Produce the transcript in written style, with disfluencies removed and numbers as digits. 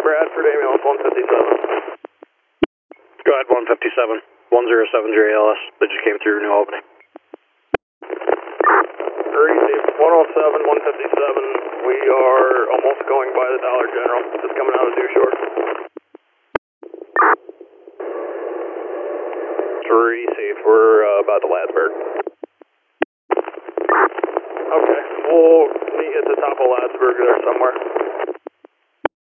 Bradford ambulance 157. Go ahead, 157. 107 ALS. They just came through New Albany. Received 107, 157. We are almost going by the Dollar General. Just coming out of Dew Shore. Received. We're about the Ladsburg. Okay, we'll meet at the top of Ladsburg there somewhere.